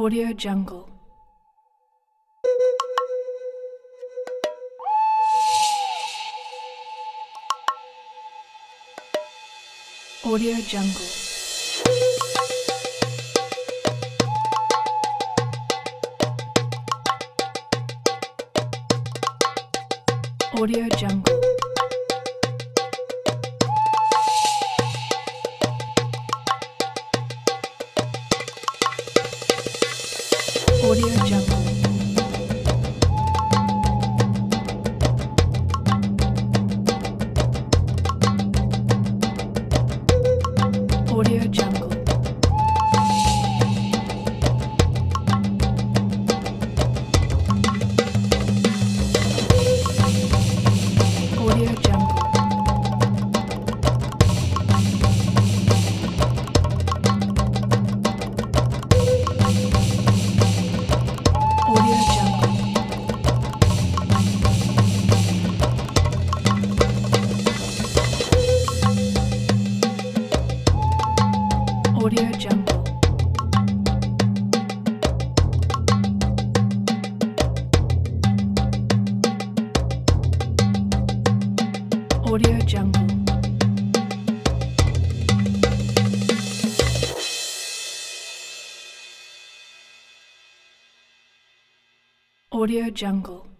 Audio Jungle. Audio Jungle. Audio Jungle. Audio Jungle. Audio Jungle. Audio Jungle. Audio Jungle. Audio Jungle. Audio Jungle. Audio Jungle.